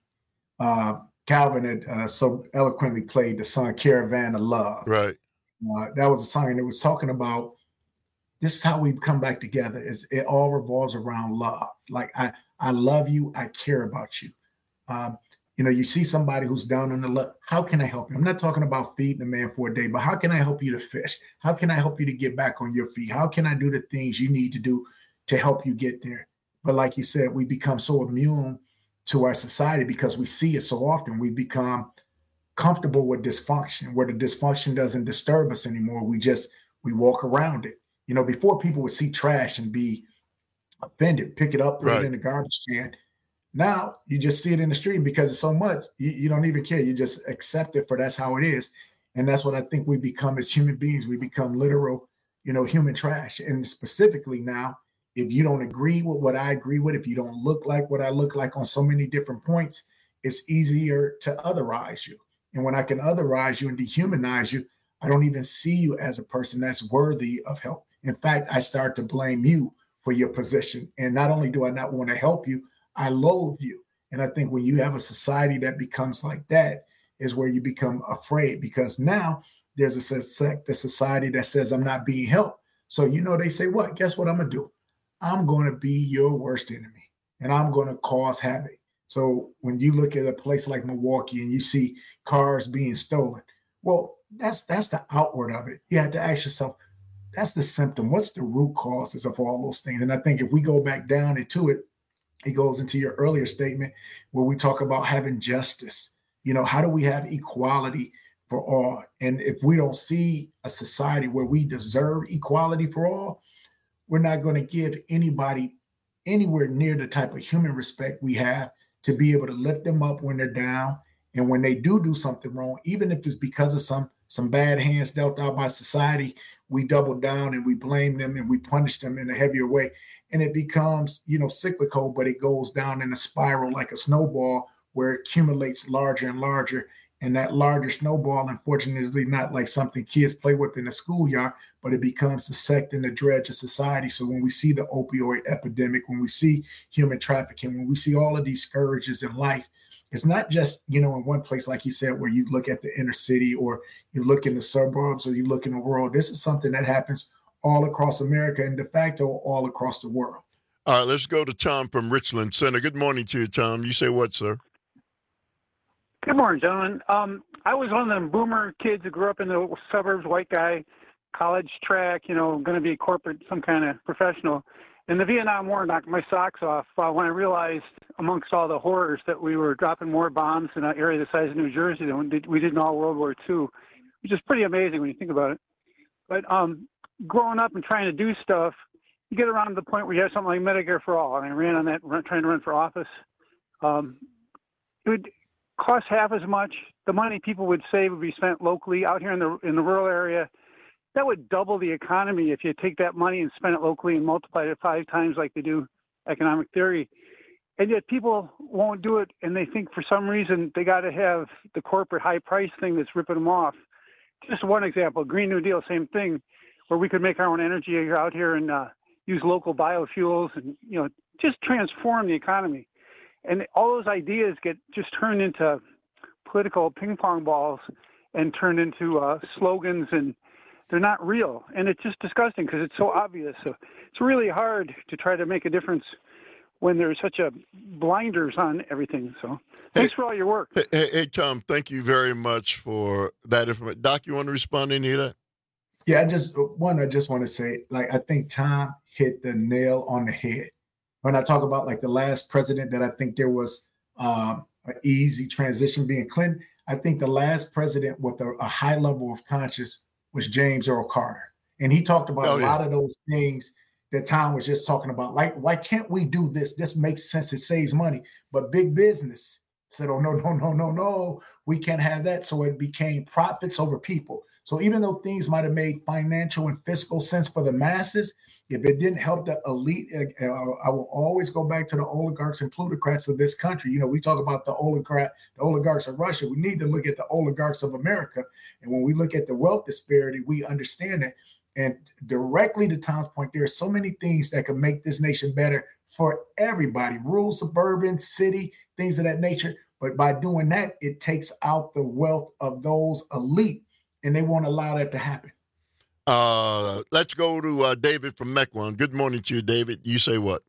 Uh, Calvin had uh, so eloquently played the song Caravan of Love. Right. Uh, that was a song that was talking about this is how we come back together. Is it all revolves around love. Like, I, I love you. I care about you. Um, you know, you see somebody who's down on the luck. How can I help you? I'm not talking about feeding a man for a day, but how can I help you to fish? How can I help you to get back on your feet? How can I do the things you need to do to help you get there? But like you said, we become so immune to our society because we see it so often. We become comfortable with dysfunction, where the dysfunction doesn't disturb us anymore. We just, we walk around it. You know, before people would see trash and be offended, pick it up, put right. it in the garbage can. Now you just see it in the street because it's so much, you, you don't even care. You just accept it for that's how it is. And that's what I think we become as human beings. We become literal, you know, human trash. And specifically now, if you don't agree with what I agree with, if you don't look like what I look like on so many different points, it's easier to otherize you. And when I can otherize you and dehumanize you, I don't even see you as a person that's worthy of help. In fact, I start to blame you for your position. And not only do I not want to help you, I loathe you. And I think when you have a society that becomes like that is where you become afraid, because now there's a sect, a society that says I'm not being helped. So, you know, they say, what? Guess what I'm going to do? I'm going to be your worst enemy and I'm going to cause havoc. So when you look at a place like Milwaukee and you see cars being stolen, well, that's that's the outward of it. You have to ask yourself, that's the symptom. What's the root causes of all those things? And I think if we go back down into it, it goes into your earlier statement where we talk about having justice. You know, how do we have equality for all? And if we don't see a society where we deserve equality for all, we're not going to give anybody anywhere near the type of human respect we have to be able to lift them up when they're down. And when they do do something wrong, even if it's because of some some bad hands dealt out by society, we double down and we blame them and we punish them in a heavier way. And it becomes, you know, cyclical, but it goes down in a spiral like a snowball where it accumulates larger and larger. And that larger snowball, unfortunately, is not like something kids play with in the schoolyard, but it becomes the sect and the dredge of society. So when we see the opioid epidemic, when we see human trafficking, when we see all of these scourges in life, it's not just, you know, in one place, like you said, where you look at the inner city or you look in the suburbs or you look in the world. This is something that happens all across America and de facto all across the world. All right, let's go to Tom from Richland Center. Good morning to you, Tom. You say what, sir? Good morning, gentlemen. Um, I was one of them boomer kids who grew up in the suburbs, white guy, college track, you know, going to be a corporate, some kind of professional. And the Vietnam War knocked my socks off uh, when I realized, amongst all the horrors, that we were dropping more bombs in an area the size of New Jersey than we did, we did in all World War Two, which is pretty amazing when you think about it. But um, growing up and trying to do stuff, you get around to the point where you have something like Medicare for All. I mean, I ran on that, run, trying to run for office. Um, it would cost half as much. The money people would save would be spent locally out here in the in the rural area. That would double the economy if you take that money and spend it locally and multiply it five times like they do economic theory. And yet people won't do it, and they think for some reason they got to have the corporate high price thing that's ripping them off. Just one example, Green New Deal, same thing, where we could make our own energy out here and uh, use local biofuels and, you know, just transform the economy. And all those ideas get just turned into political ping pong balls and turned into uh, slogans, and they're not real. And it's just disgusting because it's so obvious. So it's really hard to try to make a difference when there's such a blinders on everything. So thanks hey, for all your work. Hey, hey, hey, Tom, thank you very much for that information. Doc, you want to respond to any of that? Yeah, I just, one, I just want to say, like, I think Tom hit the nail on the head. When I talk about, like, the last president that I think there was um, an easy transition being Clinton, I think the last president with a, a high level of conscience was James Earl Carter. And he talked about oh, a yeah. lot of those things that Tom was just talking about. Like, why can't we do this? This makes sense. It saves money. But big business said, oh, no, no, no, no, no. We can't have that. So it became profits over people. So even though things might have made financial and fiscal sense for the masses, if it didn't help the elite, I will always go back to the oligarchs and plutocrats of this country. You know, we talk about the oligarch, the oligarchs of Russia. We need to look at the oligarchs of America. And when we look at the wealth disparity, we understand it. And directly to Tom's point, there are so many things that can make this nation better for everybody, rural, suburban, city, things of that nature. But by doing that, it takes out the wealth of those elite, and they won't allow that to happen. Uh, let's go to uh, David from Mequon. Good morning to you, David. You say what?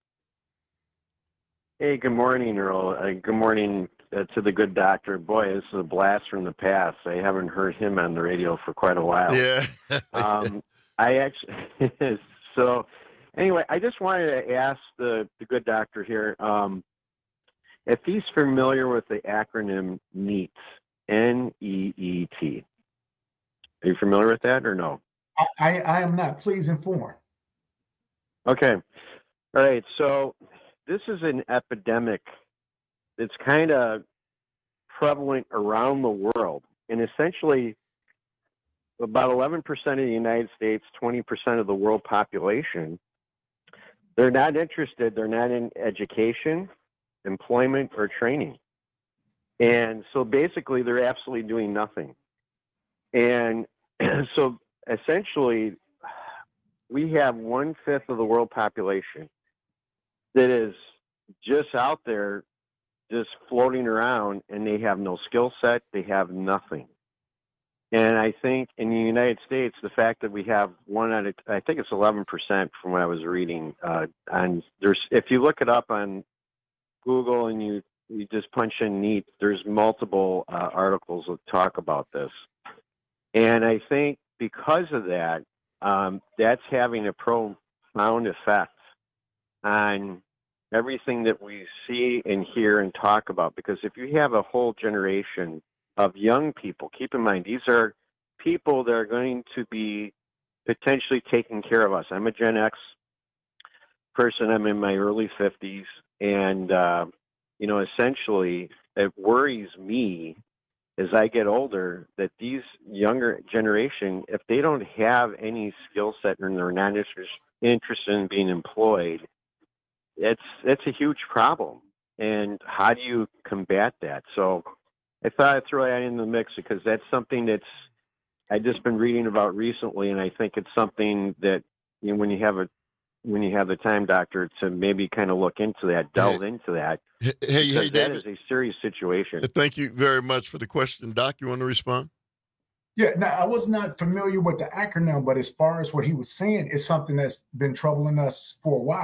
Hey, good morning, Earl. Uh, good morning uh, to the good doctor. Boy, this is a blast from the past. I haven't heard him on the radio for quite a while. Yeah. um, I actually, so anyway, I just wanted to ask the, the good doctor here um, if he's familiar with the acronym NEAT, N E E T. Are you familiar with that or no? I, I, I am not. Please inform. Okay. All right. So this is an epidemic that's kind of prevalent around the world. And essentially, about eleven percent of the United States, twenty percent of the world population, they're not interested. They're not in education, employment, or training. And so basically, they're absolutely doing nothing. And so essentially, we have one fifth of the world population that is just out there, just floating around, and they have no skill set. They have nothing. And I think in the United States, the fact that we have one out of, I think it's eleven percent from what I was reading. Uh, and there's, if you look it up on Google and you, you just punch in NEAT, there's multiple uh, articles that talk about this. And I think because of that, um, that's having a profound effect on everything that we see and hear and talk about. Because if you have a whole generation of young people, keep in mind, these are people that are going to be potentially taking care of us. I'm a Gen X person. I'm in my early fifties. And, uh, you know, essentially, it worries me as I get older that these younger generation, if they don't have any skill set and they're not interest, interested in being employed, it's it's a huge problem. And how do you combat that? So I thought I'd throw that in the mix because that's something that's I've just been reading about recently, and I think it's something that, you know, when you have a when you have the time, doctor, to maybe kind of look into that, delve hey, into that. Hey, hey, hey that David. is a serious situation. Thank you very much for the question. Doc, you want to respond? Yeah, now I was not familiar with the acronym, but as far as what he was saying, it's something that's been troubling us for a while.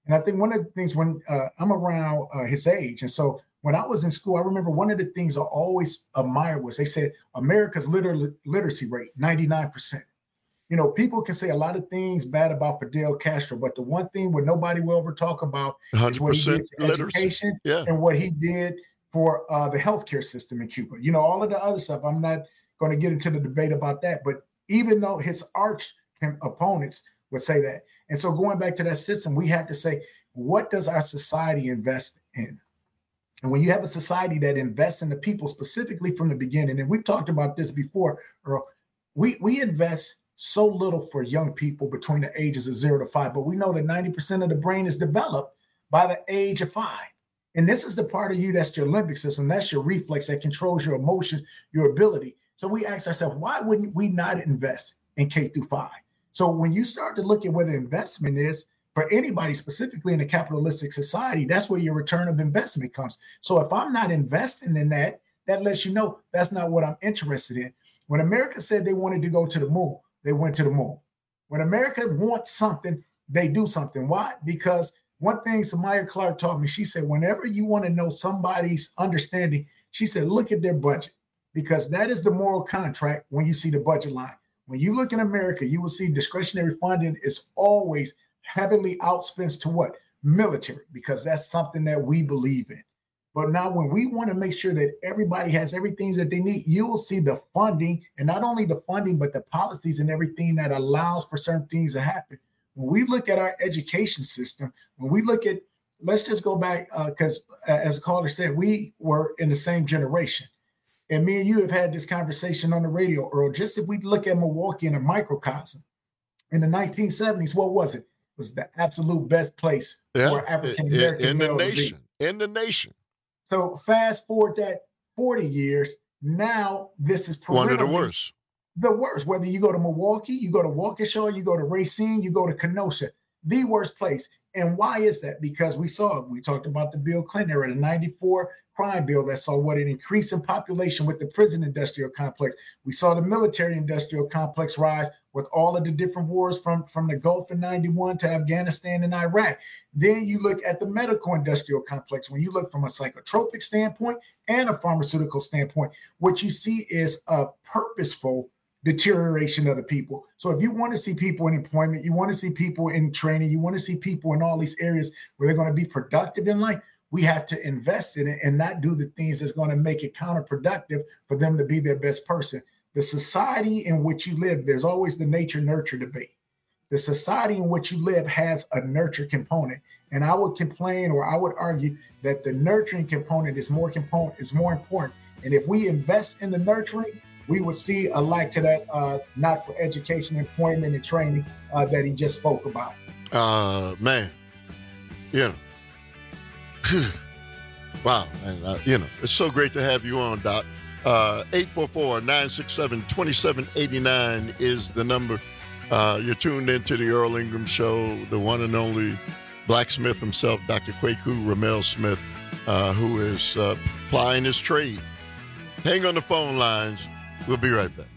And I think one of the things when uh, I'm around uh, his age, and so when I was in school, I remember one of the things I always admired was they said America's liter- literacy rate, ninety-nine percent. You know, people can say a lot of things bad about Fidel Castro, but the one thing what nobody will ever talk about is what he did for literacy. education Yeah. and what he did for uh, the healthcare system in Cuba. You know, all of the other stuff. I'm not going to get into the debate about that, but even though his arch opponents would say that. And so going back to that system, we have to say, what does our society invest in? And when you have a society that invests in the people specifically from the beginning, and we've talked about this before, Earl, we, we invest so little for young people between the ages of zero to five, but we know that ninety percent of the brain is developed by the age of five. And this is the part of you that's your limbic system. That's your reflex that controls your emotions, your ability. So we ask ourselves, why wouldn't we not invest in K through five? So when you start to look at where the investment is for anybody, specifically in a capitalistic society, that's where your return of investment comes. So if I'm not investing in that, that lets you know that's not what I'm interested in. When America said they wanted to go to the moon, they went to the moon. When America wants something, they do something. Why? Because one thing Samaya Clark taught me, she said, whenever you want to know somebody's understanding, she said, look at their budget, because that is the moral contract when you see the budget line. When you look in America, you will see discretionary funding is always heavily outspent to what? Military, because that's something that we believe in. But now when we want to make sure that everybody has everything that they need, you will see the funding, and not only the funding, but the policies and everything that allows for certain things to happen. When we look at our education system, when we look at, let's just go back, because uh, as the caller said, we were in the same generation. And me and you have had this conversation on the radio, Earl. Just if we look at Milwaukee in a microcosm, in the nineteen seventies, what was it? It was the absolute best place yeah. for African American in, in the male to be. nation. In the nation. So fast forward that forty years, now this is one of the worst. The worst. Whether you go to Milwaukee, you go to Waukesha, you go to Racine, you go to Kenosha, the worst place. And why is that? Because we saw, we talked about the Bill Clinton era, the ninety-four crime bill that saw what an increase in population with the prison industrial complex. We saw the military industrial complex rise with all of the different wars from, from the Gulf in ninety-one to Afghanistan and Iraq. Then you look at the medical industrial complex. When you look from a psychotropic standpoint and a pharmaceutical standpoint, what you see is a purposeful deterioration of the people. So if you want to see people in employment, you want to see people in training, you want to see people in all these areas where they're going to be productive in life, we have to invest in it and not do the things that's going to make it counterproductive for them to be their best person. The society in which you live, there's always the nature-nurture debate. The society in which you live has a nurture component. And I would complain, or I would argue that the nurturing component is more component is more important. And if we invest in the nurturing, we would see a like to that, uh, not for education, employment, and training uh, that he just spoke about. Uh, man, you know. Wow, man, uh, you know, it's so great to have you on, Doc. Uh, eight four four, nine six seven, two seven eight nine is the number. Uh, you're tuned into the Earl Ingram Show, the one and only blacksmith himself, Doctor Kwaku Ramel Smith, uh, who is uh, plying his trade. Hang on the phone lines. We'll be right back.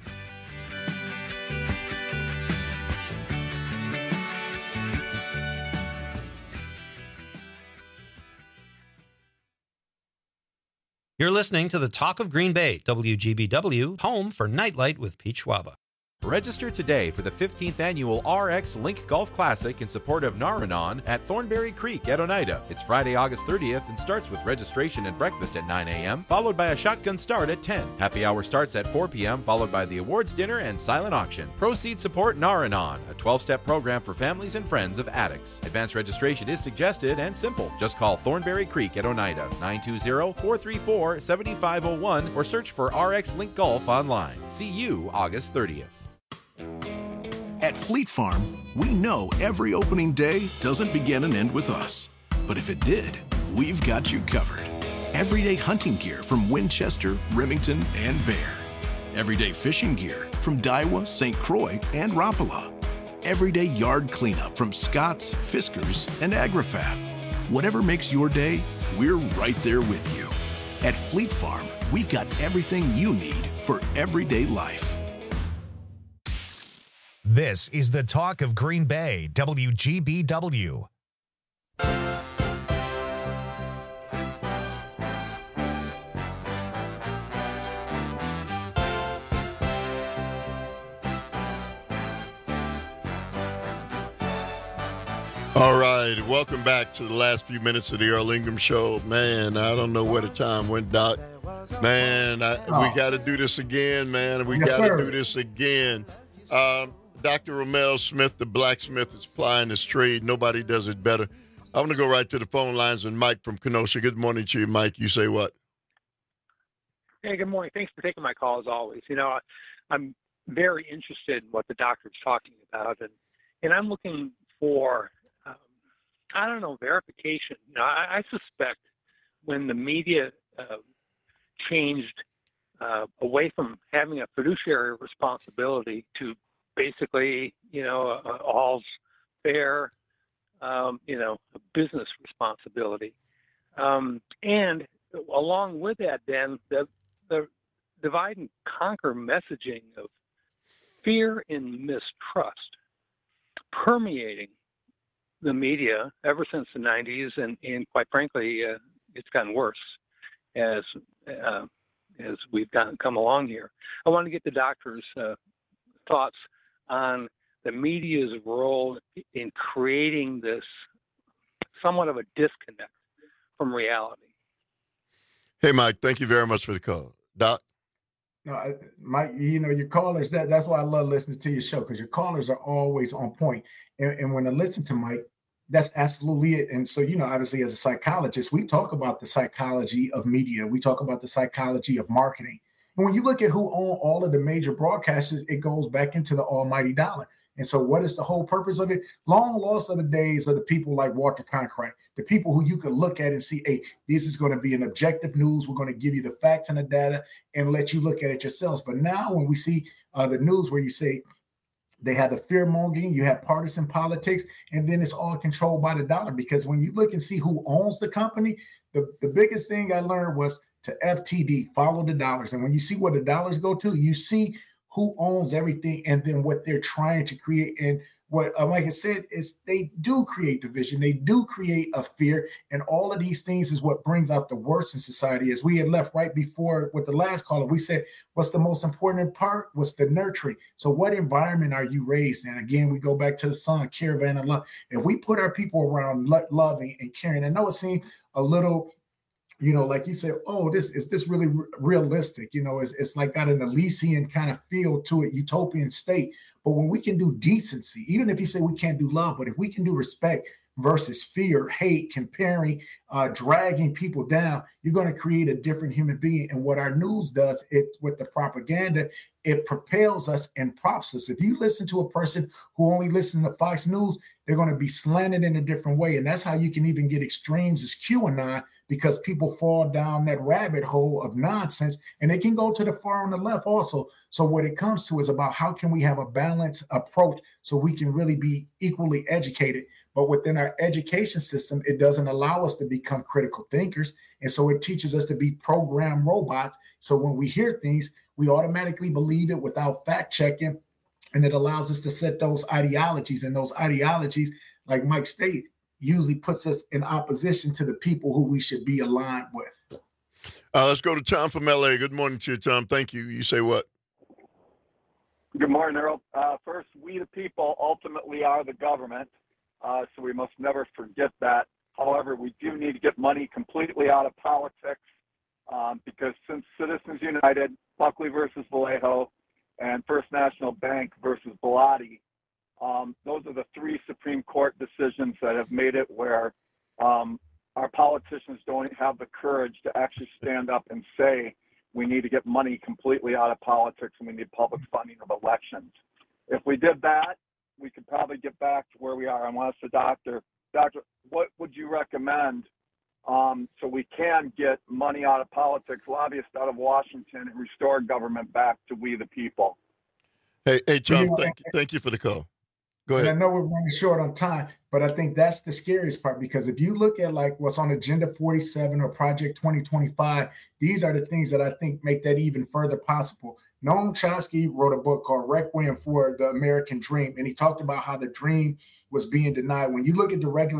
You're listening to the Talk of Green Bay, W G B W, home for Nightlight with Pete Schwaba. Register today for the fifteenth Annual R X Link Golf Classic in support of Naranon at Thornberry Creek at Oneida. It's Friday, August thirtieth and starts with registration and breakfast at nine a.m., followed by a shotgun start at ten. Happy hour starts at four p.m., followed by the awards dinner and silent auction. Proceeds support Naranon, a twelve-step program for families and friends of addicts. Advanced registration is suggested and simple. Just call Thornberry Creek at Oneida, nine two zero, four three four, seven five zero one, or search for R X Link Golf online. See you August thirtieth. At Fleet Farm, we know every opening day doesn't begin and end with us. But if it did, we've got you covered. Everyday hunting gear from Winchester, Remington, and Bear. Everyday fishing gear from Daiwa, Saint Croix, and Rapala. Everyday yard cleanup from Scott's, Fiskars, and AgriFab. Whatever makes your day, we're right there with you. At Fleet Farm, we've got everything you need for everyday life. This is the Talk of Green Bay, W G B W. All right, welcome back to the last few minutes of the Earl Ingham Show. Man, I don't know where the time went, Doc. Man, I, oh. we got to do this again, man. We yes, got to do this again. Um, Doctor Romel Smith, the blacksmith, is plying his trade. Nobody does it better. I'm going to go right to the phone lines and Mike from Kenosha. Good morning to you, Mike. You say what? Hey, good morning. Thanks for taking my call as always. You know, I, I'm very interested in what the doctor's talking about, and, and I'm looking for um, I don't know, verification. Now, I, I suspect when the media uh, changed uh, away from having a fiduciary responsibility to basically, you know, uh, all's fair, um, you know, a business responsibility. Um, and along with that, then, the, the divide and conquer messaging of fear and mistrust permeating the media ever since the nineties, and, and quite frankly, uh, it's gotten worse as uh, as we've gotten, come along here. I want to get the doctor's uh, thoughts on the media's role in creating this somewhat of a disconnect from reality. Hey, Mike, thank you very much for the call. Doc? No, I, Mike, you know, your callers, that, that's why I love listening to your show, because your callers are always on point. And, and when I listen to Mike, that's absolutely it. And so, you know, obviously as a psychologist, we talk about the psychology of media. We talk about the psychology of marketing. And when you look at who own all of the major broadcasters, it goes back into the almighty dollar. And so what is the whole purpose of it? Long lost are the days of the people like Walter Cronkite, the people who you could look at and see, hey, this is going to be an objective news. We're going to give you the facts and the data and let you look at it yourselves. But now when we see uh, the news where you say, they have the fear mongering, you have partisan politics, and then it's all controlled by the dollar. Because when you look and see who owns the company, the, the biggest thing I learned was to F T D, follow the dollars. And when you see where the dollars go to, you see who owns everything and then what they're trying to create. And what, uh, like I said, is they do create division. They do create a fear. And all of these things is what brings out the worst in society. As we had left right before with the last caller, we said, what's the most important part? What's the nurturing? So what environment are you raised in? Again, we go back to the song, Caravan of Love. If we put our people around lo- loving and caring, I know it seemed a little, you know, like you said, oh, this is this really r- realistic? You know, it's, it's like got an Elysian kind of feel to it, utopian state. But when we can do decency, even if you say we can't do love, but if we can do respect versus fear, hate, comparing, uh, dragging people down, you're going to create a different human being. And what our news does, it with the propaganda, it propels us and props us. If you listen to a person who only listens to Fox News, they're going to be slanted in a different way. And that's how you can even get extremes as QAnon, because people fall down that rabbit hole of nonsense, and they can go to the far on the left also. So what it comes to is about how can we have a balanced approach so we can really be equally educated. But within our education system, it doesn't allow us to become critical thinkers. And so it teaches us to be programmed robots. So when we hear things, we automatically believe it without fact checking. And it allows us to set those ideologies, and those ideologies, like Mike stated, usually puts us in opposition to the people who we should be aligned with. Uh, let's go to Tom from L A. Good morning to you, Tom. Thank you. You say what? Good morning, Earl. Uh, first, we the people ultimately are the government, uh, so we must never forget that. However, we do need to get money completely out of politics, um, because since Citizens United, Buckley versus Vallejo, and First National Bank versus Bilotti, Um, those are the three Supreme Court decisions that have made it where um, our politicians don't have the courage to actually stand up and say we need to get money completely out of politics and we need public funding of elections. If we did that, we could probably get back to where we are. I want to ask the doctor, doctor, what would you recommend um, so we can get money out of politics, lobbyists out of Washington, and restore government back to we the people? Hey, hey, Tom, thank you, thank you for the call. Go ahead. And I know we're running short on time, but I think that's the scariest part, because if you look at like what's on Agenda forty-seven or Project twenty twenty-five, these are the things that I think make that even further possible. Noam Chomsky wrote a book called Requiem for the American Dream, and he talked about how the dream was being denied. When you look at the regular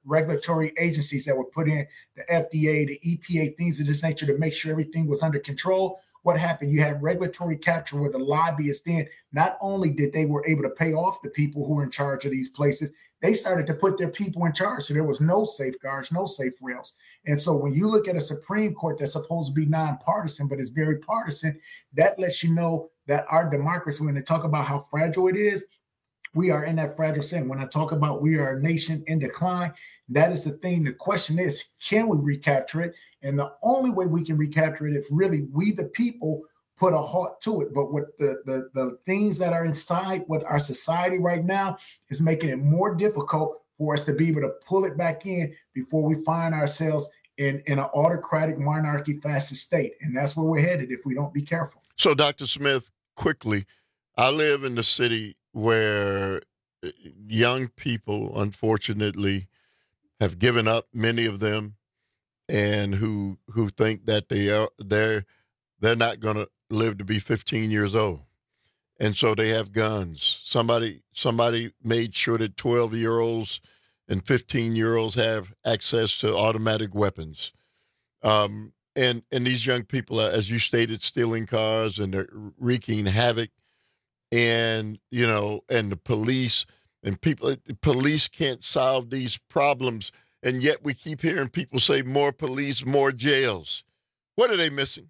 regulatory agencies that were put in, the F D A, the E P A, things of this nature to make sure everything was under control. What happened? You had regulatory capture where the lobbyists then, not only did they were able to pay off the people who were in charge of these places, they started to put their people in charge. So there was no safeguards, no safe rails. And so when you look at a Supreme Court that's supposed to be nonpartisan, but it's very partisan, that lets you know that our democracy, when they talk about how fragile it is, we are in that fragile state. When I talk about we are a nation in decline, that is the thing. The question is, can we recapture it? And the only way we can recapture it if really we, the people, put a halt to it. But what the, the, the things that are inside what our society right now is making it more difficult for us to be able to pull it back in before we find ourselves in, in an autocratic monarchy fascist state. And that's where we're headed if we don't be careful. So, Doctor Smith, quickly, I live in the city where young people, unfortunately, have given up, many of them, and who who think that they are they're they're not going to live to be fifteen years old, and so they have guns. Somebody somebody made sure that twelve year olds and fifteen year olds have access to automatic weapons, um, and and these young people are, as you stated, stealing cars and they're wreaking havoc, and you know, and the police and people police can't solve these problems. And yet we keep hearing people say more police, more jails. What are they missing?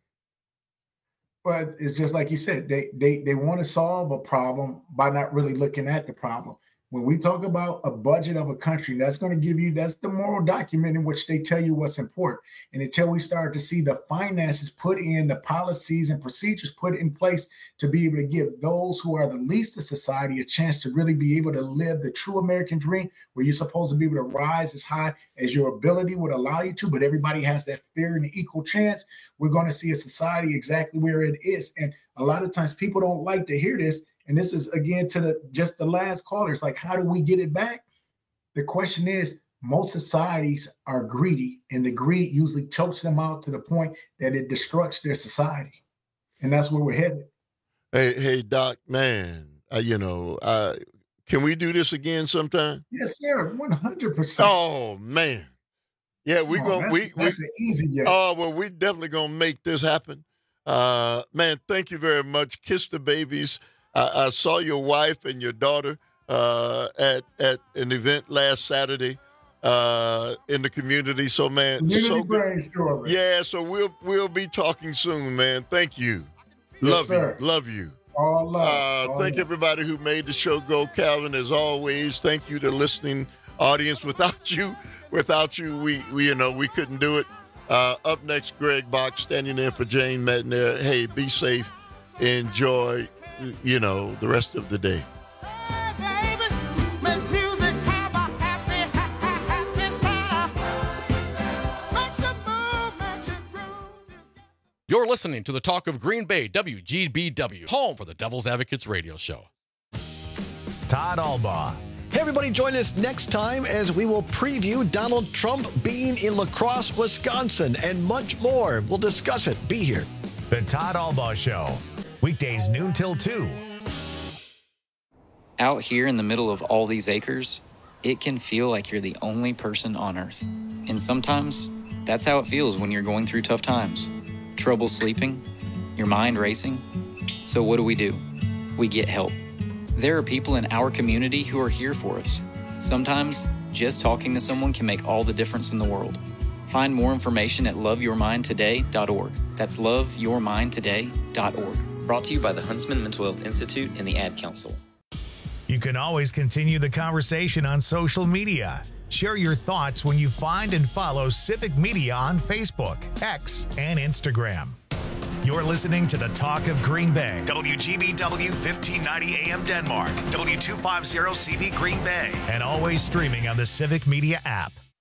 Well, it's just like you said, they they they want to solve a problem by not really looking at the problem. When we talk about a budget of a country, that's going to give you, that's the moral document in which they tell you what's important. And until we start to see the finances put in, the policies and procedures put in place to be able to give those who are the least of society a chance to really be able to live the true American dream, where you're supposed to be able to rise as high as your ability would allow you to, but everybody has that fair and equal chance, we're going to see a society exactly where it is. And a lot of times people don't like to hear this. And this is, again, to the just the last caller. It's like, how do we get it back? The question is, most societies are greedy, and the greed usually chokes them out to the point that it destructs their society. And that's where we're headed. Hey, hey, Doc, man, uh, you know, uh, can we do this again sometime? Yes, sir, one hundred percent. Oh, man. Yeah, we're oh, going to, we, that's we, an easy yes. Oh, well, we definitely going to make this happen. Uh, man, thank you very much. Kiss the babies. I, I saw your wife and your daughter uh, at at an event last Saturday uh, in the community. So, man, community so good. Story. Yeah, so we'll we'll be talking soon, man. Thank you. Yes, love sir. you. Love you. All love. Uh, All thank love. everybody who made the show go, Calvin. As always, thank you to listening audience. Without you, without you, we, we you know we couldn't do it. Uh, up next, Greg Bach standing in for Jane Metner. Hey, be safe. Enjoy. You know, the rest of the day. You're listening to the Talk of Green Bay, W G B W, home for the Devil's Advocates radio show. Todd Albaugh. Hey, everybody, join us next time as we will preview Donald Trump being in La Crosse, Wisconsin, and much more. We'll discuss it. Be here. The Todd Albaugh Show. Weekdays noon till two. Out here in the middle of all these acres, it can feel like you're the only person on Earth. And sometimes, that's how it feels when you're going through tough times. Trouble sleeping, your mind racing. So what do we do? We get help. There are people in our community who are here for us. Sometimes, just talking to someone can make all the difference in the world. Find more information at love your mind today dot org. That's love your mind today dot org. Brought to you by the Huntsman Mental Health Institute and the Ad Council. You can always continue the conversation on social media. Share your thoughts when you find and follow Civic Media on Facebook, X, and Instagram. You're listening to the Talk of Green Bay. W G B W fifteen ninety A M Denmark, W two fifty C V Green Bay, and always streaming on the Civic Media app.